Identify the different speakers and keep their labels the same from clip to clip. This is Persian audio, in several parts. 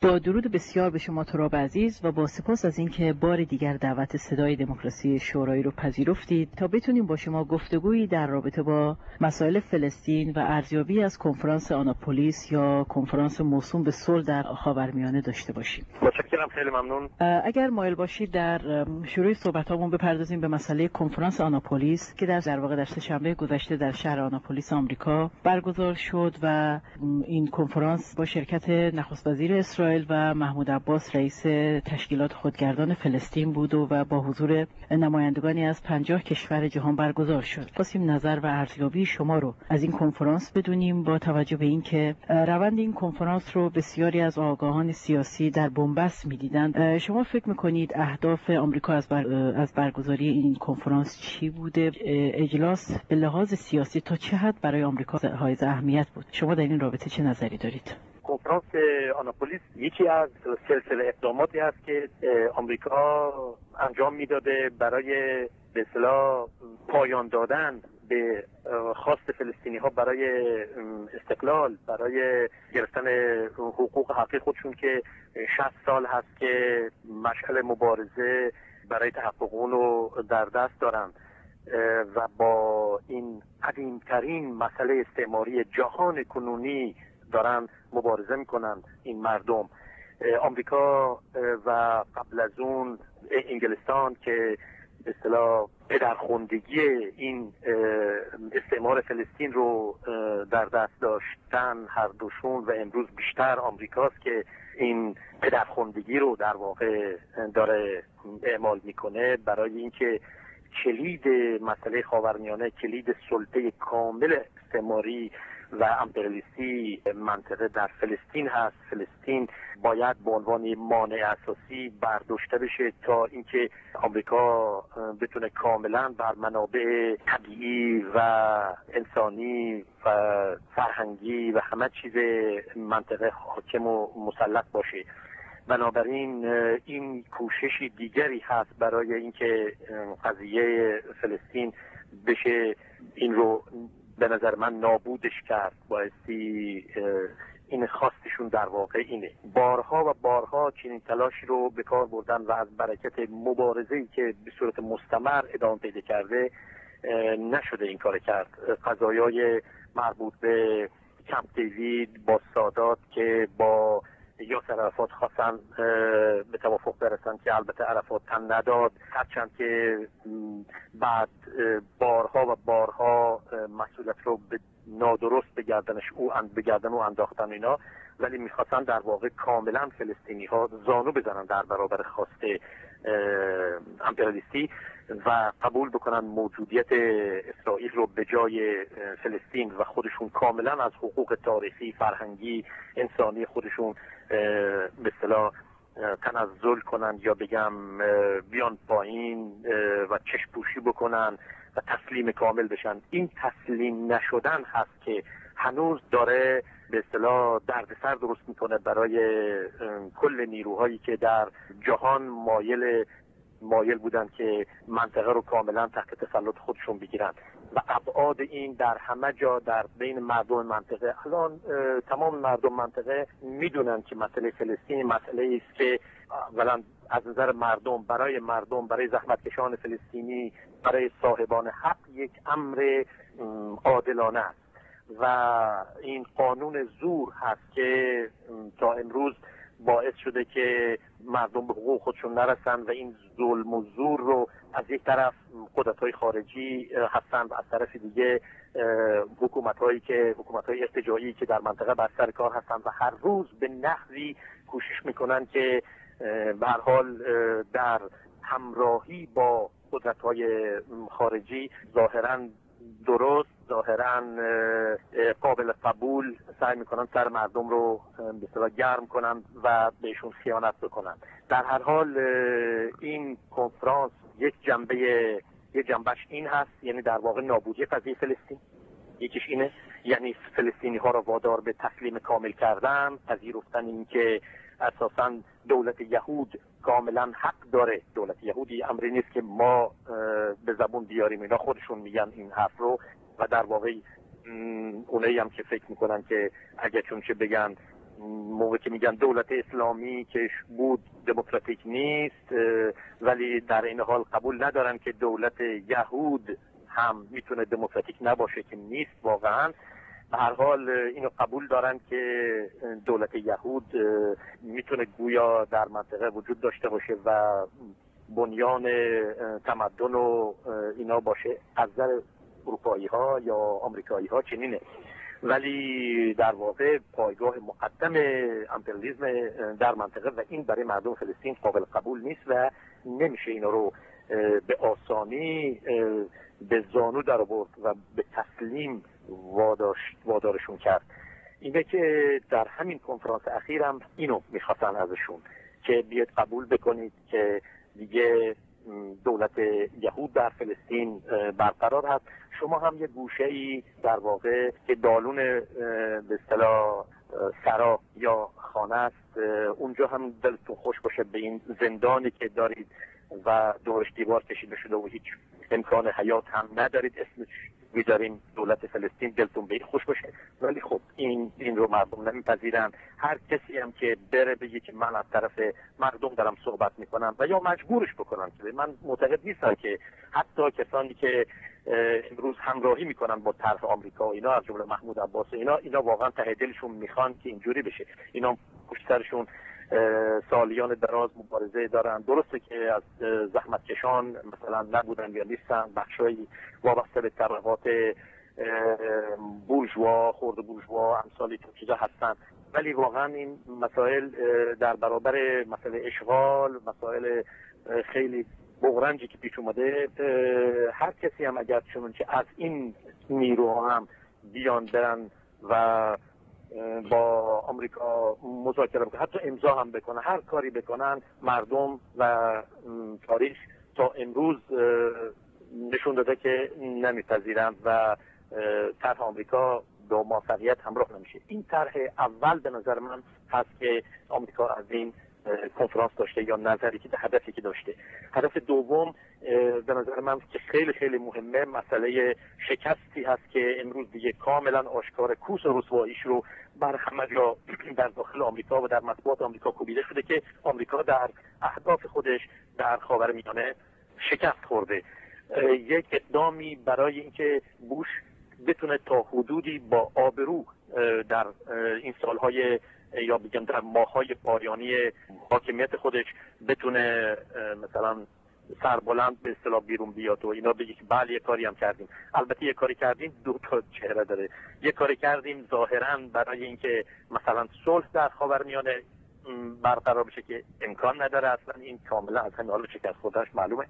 Speaker 1: با درود بسیار به شما تراب عزیز و با سپاس از اینکه بار دیگر دعوت صدای دموکراسی شورایی رو پذیرفتید تا بتونیم با شما گفتگویی در رابطه با مسائل فلسطین و ارزیابی از کنفرانس آناپولیس یا کنفرانس موسوم به صلح در خاورمیانه داشته باشیم.
Speaker 2: متشکرم، خیلی ممنون.
Speaker 1: اگر مایل باشید در شروع صحبتامون بپردازیم به مسئله کنفرانس آناپولیس که در واقع در سه‌شنبه گذشته در شهر آناپولیس آمریکا برگزار شد و این کنفرانس با شرکت نخست وزیر اسرائیل و محمود عباس رئیس تشکیلات خودگردان فلسطین بود و با حضور نمایندگانی از 50 کشور جهان برگزار شد. خواستیم نظر و ارزیابی شما رو از این کنفرانس بدونیم با توجه به اینکه روند این کنفرانس رو بسیاری از آگاهان سیاسی در بن‌بست می‌دیدند. شما فکر می‌کنید اهداف آمریکا از برگزاری این کنفرانس چی بوده؟ اجلاس به لحاظ سیاسی تا چه حد برای آمریکا حائز اهمیت بود؟ شما در این رابطه چه نظری دارید؟
Speaker 2: کنفرانس آناپولیس یکی از سلسله اقداماتی است که آمریکا انجام میداده برای به اصطلاح پایان دادن به خواست فلسطینی ها برای استقلال، برای گرفتن حقوق حقیقی خودشون که 60 سال هست که مشعل مبارزه برای تحقق اون رو در دست دارن و با این قدیمترین مسئله استعماری جهان کنونی دارن مبارزه میکنن این مردم. آمریکا و قبل از اون انگلستان که به اصطلاح پدرخواندگی این استعمار فلسطین رو در دست داشتن هر دوشون و امروز بیشتر آمریکاست که این پدرخواندگی رو در واقع داره اعمال میکنه برای اینکه کلید مسئله خاورمیانه، کلید سلطه کامل استعماری و امپریالیستی منطقه در فلسطین هست. فلسطین باید به عنوان مانع اساسی برداشته بشه تا اینکه آمریکا بتونه کاملا بر منابع طبیعی و انسانی و فرهنگی و همه چیز منطقه حاکم و مسلط باشه. بنابراین این کوششی دیگری هست برای اینکه قضیه فلسطین بشه این رو به نظر من نابودش کرد. بایستی این خواستشون در واقع اینه. بارها و بارها چنین تلاشی رو به کار بردن و از برکت مبارزه‌ای که به صورت مستمر ادامه پیدا کرده نشده این کار کرد. قضایای مربوط به کمپ دیوید با سادات که با یاسر عرفات خواستن به توافق برسن که البته عرفات تن نداد، هرچند که بعد بارها و بارها مسئولیت رو به نادرست به گردن او انداختن اینا، ولی میخواستن در واقع کاملا فلسطینی ها زانو بزنن در برابر خواست امپریالیستی و قبول بکنن موجودیت اسرائیل رو به جای فلسطین و خودشون کاملا از حقوق تاریخی، فرهنگی، انسانی خودشون به اصطلاح تنزل کنن یا بگم بیان پایین و چشم پوشی بکنن و تسلیم کامل بشن. این تسلیم نشدن هست که هنوز داره به اصطلاح دردسر درست میکنه برای کل نیروهایی که در جهان مایل بودن که منطقه رو کاملا تحت تسلط خودشون بگیرن و ابعاد این در همه جا در بین مردم منطقه. الان تمام مردم منطقه میدونن که مسئله فلسطین مسئله است که اولا از نظر برای زحمتکشان فلسطینی، برای صاحبان حق یک امر عادلانه است و این قانون زور هست که تا امروز باعث شده که مردم به حقوق خودشون نرسن و این ظلم و زور رو از یک طرف قدرت‌های خارجی هستن و از طرف دیگه حکومت‌های ارتجاعی که در منطقه بر سر کار هستن و هر روز به نحوی کوشش میکنن که به هر حال در همراهی با قدرت‌های خارجی ظاهراً درست، ظاهراً قابل قبول سعی میکنن سر مردم رو به اصطلاح گرم کنن و بهشون خیانت بکنن. در هر حال این کنفرانس یک جنبش این هست، یعنی در واقع نابودی قضیه فلسطین. یکیش اینه، یعنی فلسطینی ها را وادار به تسلیم کامل کردن، پذیرفتن این که اساساً دولت یهود کاملا حق داره. دولت یهودی امری نیست که ما به زبون بیاریم، اینا خودشون میگن این حرف رو و در واقع اونایی هم که فکر میکنن که اگه چون چه بگن موقع که میگن دولت اسلامی که بود دموکراتیک نیست، ولی در این حال قبول ندارن که دولت یهود هم میتونه دموکراتیک نباشه که نیست واقعا. به هر حال اینو قبول دارن که دولت یهود میتونه گویا در منطقه وجود داشته باشه و بنیان تمدن و اینا باشه. از نظر اروپایی ها یا آمریکایی ها چنینه، ولی در واقع پایگاه مقدم امپریالیسم در منطقه و این برای مردم فلسطین قابل قبول نیست و نمیشه اینا رو به آسانی به زانو در آورد و به تسلیم وادارشون کرد. اینه که در همین کنفرانس اخیرم اینو میخواستن ازشون که بیاید قبول بکنید که دیگه دولت یهود در فلسطین برقرار هست. شما هم یه گوشه‌ای در واقع که دالون به اصطلاح سرا یا خانه است، اونجا هم دلتون خوش باشه به این زندانی که دارید و دورش دیوار کشیده شده و هیچ امکان حیات هم ندارید، اسمش می‌ذاریم دولت فلسطین، دلتون به این خوش باشه. ولی خب این رو مردم نمیپذیرن. هر کسی هم که بره بگه که من از طرف مردم دارم صحبت میکنم و یا مجبورش بکنن که من معتقد نیستم که حتی کسانی که امروز همراهی میکنن با طرح آمریکا و اینا از جمله محمود عباس اینا واقعا ته دلشون میخوان که اینجوری بشه. اینا پشت سرشون سالیان دراز مبارزه دارن. درسته که از زحمتکشان مثلا نبودن یا نیستن، بخشایی وابسته به طبقات بورژوا، خرد بورژوا، امثال این چیزا هستن، ولی واقعا این مسائل در برابر مسئله اشغال، مسائل خیلی بغرنجی که پیش اومده، هر کسی هم اگر چنانچه از این نیروها هم بیان برن و با آمریکا مذاکره بکنن، حتی امضا هم بکنن، هر کاری بکنن، مردم و تاریخ تا امروز نشون داده که نمیپذیرن و طرح آمریکا با موفقیت همراه نمیشه. این طرح اول به نظر من هست که آمریکا از این کنفرانس داشته یا نظری که هدفی که داشته. هدف دوم به نظر من که خیلی خیلی مهمه، مسئله شکستی هست که امروز دیگه کاملا آشکار، کوس و رسواییش رو بر همه جا در داخل آمریکا و در مطبوعات آمریکا کوبیده شده که آمریکا در اهداف خودش در خاورمیانه شکست خورده. یک اقدامی برای اینکه بوش بتونه تا حدودی با آبرو در این سالهای یا بگم در ماه‌های پایانی حاکمیت خودش بتونه مثلا سربلند به اصطلاح بیرون بیاد و اینا بگه که بله یه کاری هم کردیم. البته یه کاری کردیم دو تا چهره داره. یه کاری کردیم ظاهراً برای اینکه مثلا صلح در خاورمیانه برقرار بشه که امکان نداره، اصلا این کاملا از همین حال شکست خوردهش معلومه،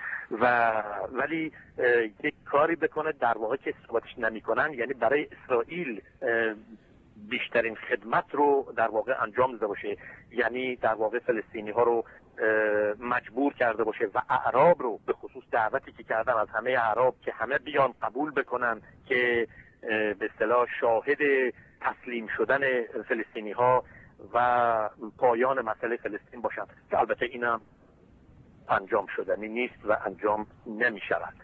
Speaker 2: ولی یک کاری بکنه در واقع که صحبتش نمی‌کنن، یعنی برای اسرائیل بیشترین خدمت رو در واقع انجام داده باشه، یعنی در واقع فلسطینی ها رو مجبور کرده باشه و اعراب رو به خصوص دعوتی که کردن از همه اعراب که همه بیان قبول بکنن که به اصطلاح شاهد تسلیم شدن فلسطینی ها و پایان مسئله فلسطین باشن، که البته اینم انجام شدنی نیست و انجام نمی شود.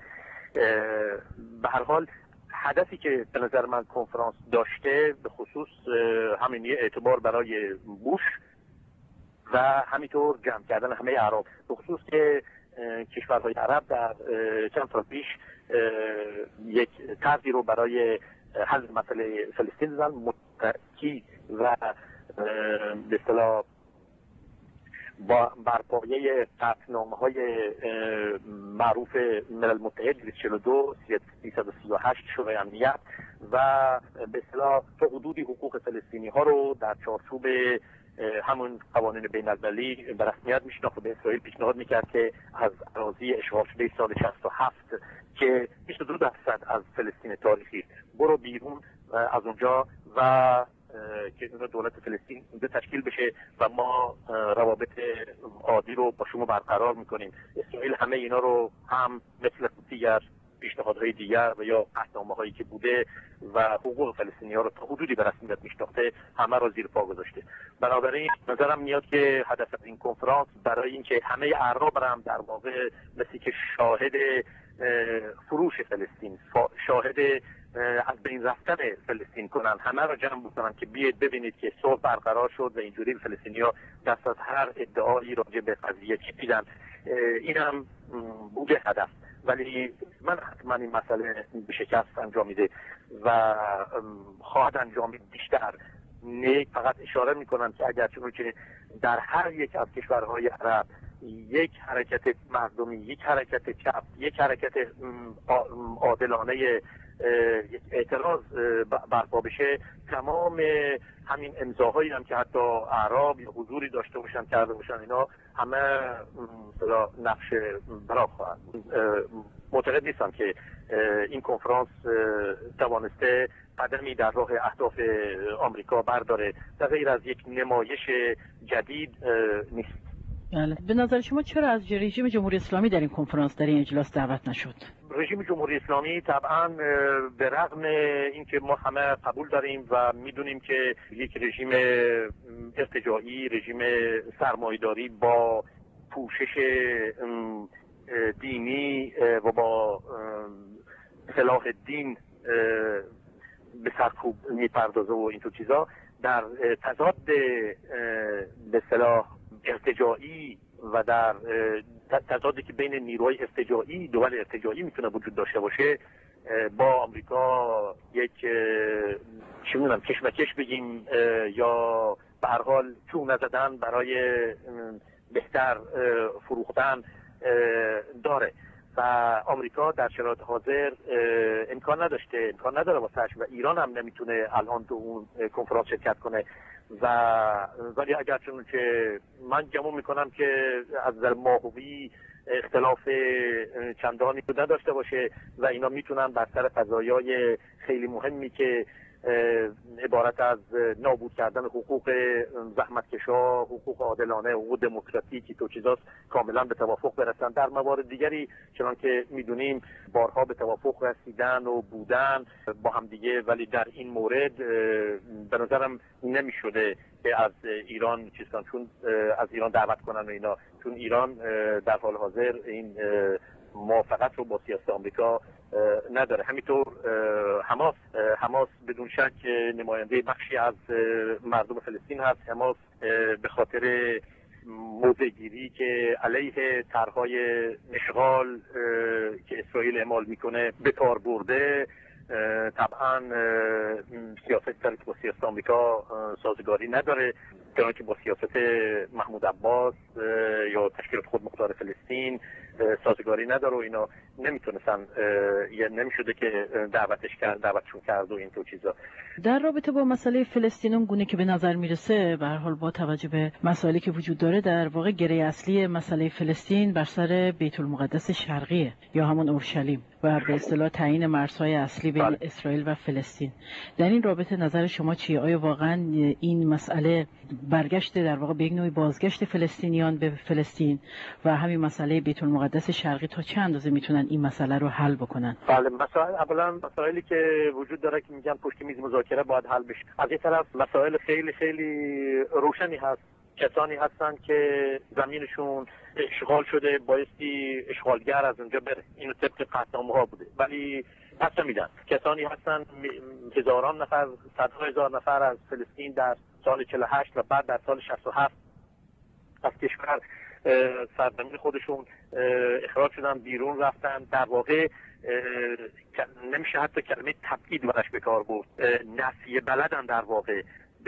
Speaker 2: به هر حال هدفی که به نظر من کنفرانس داشته به خصوص همین اعتبار برای بوش و همینطور جمع کردن همه اعراب، به خصوص که کشورهای عرب در چند سال پیش یک طرحی رو برای حل مسئله فلسطین دادن، متکی و به اصطلاح بر پایه قطعنامه‌های معروف ملل متحد 242 338 شورای امنیت و به اصطلاح تا حدودی حقوق فلسطینی ها رو در چارچوب همون قوانین بین‌المللی به رسمیت میشناخت و به اسرائیل پیشنهاد میکرد که از اراضی اشغال شده سال 67 که 22% از فلسطین تاریخی برو بیرون از اونجا و که دولت فلسطین اونجا تشکیل بشه و ما روابط عادی رو با شما برقرار میکنیم. اسرائیل همه اینا رو هم مثل دیگر پیشنهادهای دیگر و یا قطعنامه‌هایی که بوده و حقوق فلسطینی‌ها رو تا حدودی به رسمیت میشناخته همه رو زیر پا گذاشته. بنابراین نظرم میاد که هدف از این کنفرانس برای اینکه همه اعراب هم در واقع مثل که شاهد فروش فلسطین، شاهد از بین رفتن فلسطین کنن، همه را جمع بکنن که بیاید ببینید که صلح برقرار شد و اینجوری فلسطینی‌ها دست از هر ادعایی راجع به قضیه چیدن. این هم بوده هدف، ولی من حتما این مسئله به شکست انجامیده و خواهد انجامید بیشتر. نه فقط اشاره میکنم که اگر چون که در هر یک از کشورهای عرب یک حرکت مردمی، یک حرکت چپ، یک حرکت عادلانه اعتراض برپا بشه، تمام همین امضاهایی هم که حتی اعراب یا حضوری داشته باشن کرده باشن، اینا همه نقش براب خواهند. معتقد نیستم که این کنفرانس توانسته قدمی در راه اهداف آمریکا برداره در غیر از یک نمایش جدید نیست.
Speaker 1: بله. به نظر شما چرا از رژیم جمهوری اسلامی در این کنفرانس، در این اجلاس دعوت نشد؟
Speaker 2: رژیم جمهوری اسلامی طبعا به رغم اینکه ما همه قبول داریم و میدونیم که یک رژیم ارتجاعی، رژیم سرمایه‌داری با پوشش دینی و با سلاح دین به سرکوب میپردازه و اینطور چیزا، در تضاد به اصطلاح ارتجاعی و در تضادی که بین نیروهای ارتجاعی، دول ارتجاعی میتونه وجود داشته باشه، با آمریکا یک چی میدونم کشمکش بگیم یا به هر حال چون نزدن برای بهتر فروختن داره و آمریکا در شرایط حاضر امکان نداره واسش و ایران هم نمیتونه الان تو اون کنفرانس شرکت کنه ولی اگر چون که من گمان میکنم که از نظر ماهوی اختلاف چندانی نداشته باشه و اینا میتونن بر سر قضایای خیلی مهمی که عبارت از نابود کردن حقوق زحمتکشا، حقوق عادلانه، حقوق دموکراتیکی تو چیزاست کاملا به توافق برسن. در موارد دیگری چنان که میدونیم بارها به توافق رسیدن و بودن با هم دیگه، ولی در این مورد به نظرم نمیشده که از ایران چیز کنن، چون از ایران دعوت کنن و اینا، چون ایران در حال حاضر این موافقت رو با سیاست آمریکا نداره. همینطور حماس بدون شک نماینده بخشی از مردم فلسطین هست. حماس به خاطر موضع‌گیری که علیه طرح‌های اشغال که اسرائیل اعمال میکنه به کار برده، طبعا سیاست که با سیاست آمریکا سازگاری نداره، چون که با سیاست محمود عباس یا تشکیلات خودمختار فلسطین سازگاری نداره و اینا نمیتونستن، یا نمیشده که دعوتشون کرد و این تو چیزا.
Speaker 1: در رابطه با مسئله فلسطین اون گونه که به نظر میرسه، به هر حال با توجه به مسائلی که وجود داره، در واقع گره اصلی مسئله فلسطین بر سر بیت المقدس شرقیه یا همون اورشلیم و به اصطلاح تعیین مرزهای اصلی بین اسرائیل و فلسطین. در این رابطه نظر شما چیه؟ آیا واقعا این مسئله برگشت در واقع به یک نوع بازگشت فلسطینیان به فلسطین و همین مسئله بیت المقدس شرقی تا چند اندازه میتونن این مسئله رو حل بکنن؟
Speaker 2: بله، اولا مسائلی که وجود داره که میگن پشت میز مذاکره باید حل بشه. از این طرف مسائل خیلی خیلی روشنی هست. کسانی هستن که زمینشون اشغال شده، بایستی اشغالگر از اونجا بره، اینو طبق قطعنامه‌ها بوده، ولی پس نمیدن. کسانی هستن هزاران نفر، صدها هزار نفر از فلسطین در سال 48 و بعد در سال 67 از کشور سرزمین خودشون اخراج شدن، بیرون رفتن. در واقع نمیشه حتی کلمه تبعید برش به کار برد، نفی بلدن. در واقع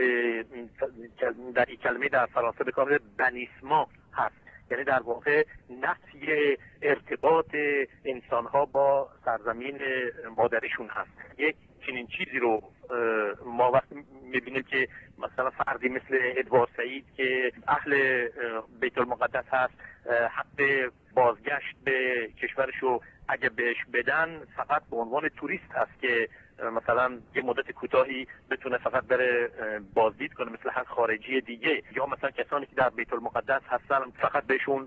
Speaker 2: در این کلمه در فرانسه به کار بنیسما هست، یعنی در واقع نفی ارتباط انسان‌ها با سرزمین مادرشون هست. یک چنین چیزی رو ما وقتی می‌بینیم که مثلا فردی مثل ادوارد سعید که اهل بیت المقدس هست، حق بازگشت به کشورشو اگه بهش بدن فقط به عنوان توریست هست که مثلا یه مدت کوتاهی بتونه فقط بره بازدید کنه مثل هر خارجی دیگه، یا مثلا کسانی که در بیت المقدس هستن فقط بهشون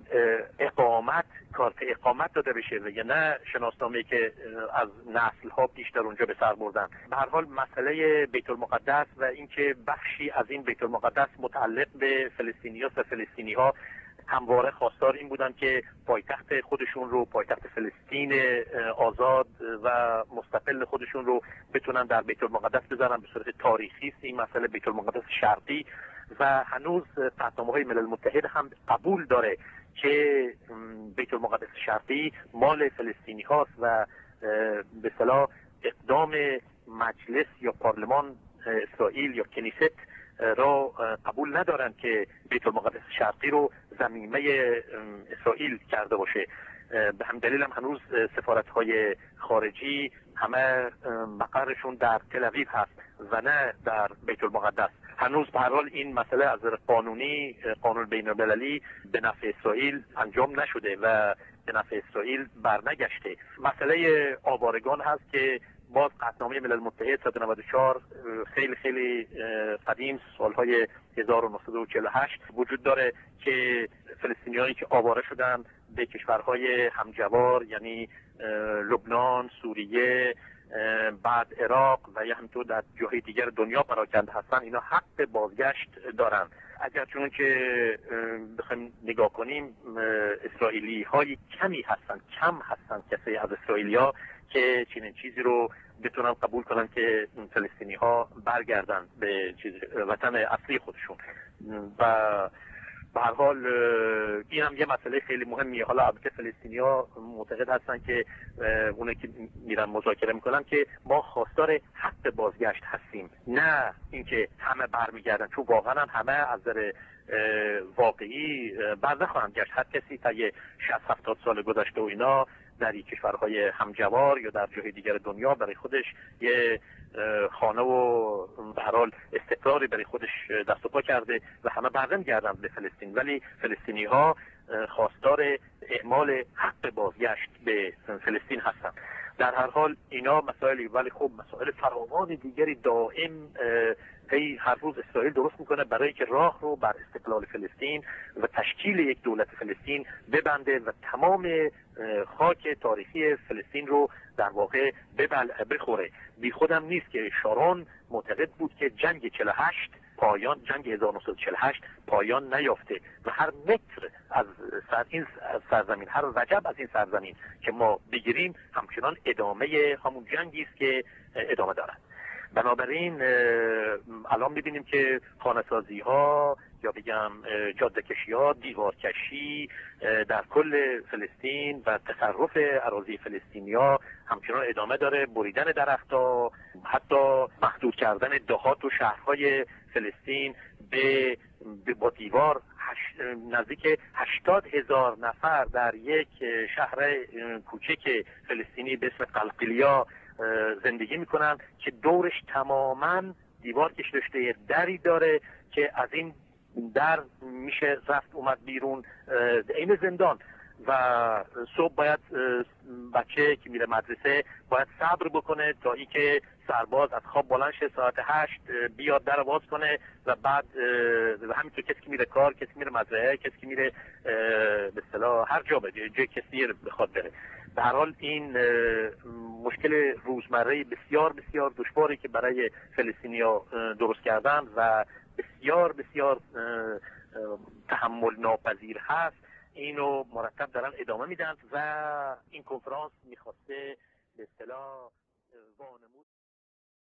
Speaker 2: کارت اقامت داده بشه و یا نه شناسنامه‌ای که از نسل‌ها پیش در اونجا به سر بردن. به هر حال مسئله بیت المقدس و اینکه بخشی از این بیت المقدس متعلق به فلسطینی‌ها و فلسطینی‌ها همواره خواستار این بودن که پایتخت خودشون رو، پایتخت فلسطین آزاد و مستقل خودشون رو بتونن در بیت المقدس بذارن. به صورت تاریخی است این مسئله بیت المقدس شرقی و هنوز قطعنامه‌های ملل متحد هم قبول داره که بیت المقدس شرقی مال فلسطینی هاست و به اصطلاح اقدام مجلس یا پارلمان اسرائیل یا کنیست را قبول ندارن که بیت المقدس شرقی رو ضمیمه اسرائیل کرده باشه. به هم دلیل هم هنوز سفارت‌های خارجی همه مقرشون در تل آویو هست و نه در بیت المقدس. هنوز به هر حال این مسئله از قانونی، قانون بین‌المللی به نفع اسرائیل انجام نشده و به نفع اسرائیل برنگشته. مسئله آوارگان هست که باز قطعنامه ملل متحد 194 خیلی قدیم، سالهای 1948 وجود داره که فلسطینیانی که آواره شدن به کشورهای همجوار یعنی لبنان، سوریه، بعد عراق و یا همینطور در جاهای دیگر دنیا پراکنده هستن، اینا حق بازگشت دارن. اگر چون که بخوایم نگاه کنیم اسرائیلی های کم هستن کسی از اسرائیلی ها که چنین چیزی رو بتونن قبول کنن که فلسطینی ها برگردن به وطن اصلی خودشون. و به هر حال این هم یه مسئله خیلی مهمیه. حالا البته فلسطینی‌ها معتقد هستن که اونه که میرن مذاکره میکنن که ما خواستار حق بازگشت هستیم، نه اینکه همه برمیگردن، چون واقعا همه از نظر واقعی بر نخواهند گشت. هر کسی تا 60-70 سال گذشته و اینا در کشورهای همجوار یا در جای دیگر دنیا برای خودش یه خانه و به هر حال استقراری برای خودش دست و پا کرده و همه برمیگردن به فلسطین، ولی فلسطینی ها خواستار اعمال حق بازگشت به فلسطین هستند. در هر حال اینا مسائلی، ولی خب مسائل فراوان دیگری دائم هر روز اسرائیل درست میکنه برای که راه رو بر استقلال فلسطین و تشکیل یک دولت فلسطین ببنده و تمام خاک تاریخی فلسطین رو در واقع بخوره. بی خودم نیست که شارون معتقد بود که جنگ 48 پایان، جنگ 1948 پایان نیافته و هر متر از این سرزمین، هر وجب از این سرزمین که ما بگیریم همچنان ادامه همون جنگی است که ادامه دارد. بنابراین الان می‌بینیم که خانه‌سازی ها یا بگم جاده کشی ها، دیوار کشی در کل فلسطین و تصرف اراضی فلسطینیا همچنان ادامه داره. بریدن درخت‌ها، حتی محدود کردن دهات و شهرهای فلسطین با دیوار. نزدیک 80,000 نفر در یک شهر کوچک فلسطینی به اسم قلقیلیا زندگی میکنن که دورش تماما دیوار کشیده شده، دری داره که از این در میشه رفت اومد بیرون، این زندان. و صبح باید بچه که میره مدرسه باید صبر بکنه تا اینکه سرباز از خواب بلند شه ساعت 8 بیاد در باز کنه و بعد همینطور کسی که میره کار، کسی میره مزرعه، کسی که میره به اصطلاح هر جا جای کسی بخواد بره. به هر حال این مشکل روزمره بسیار بسیار دشواری که برای فلسطینیا درست کردن و بسیار بسیار تحمل ناپذیر هست، اینو مرتب دارن ادامه میدن و این کنفرانس میخواسته به اصطلاح وانمود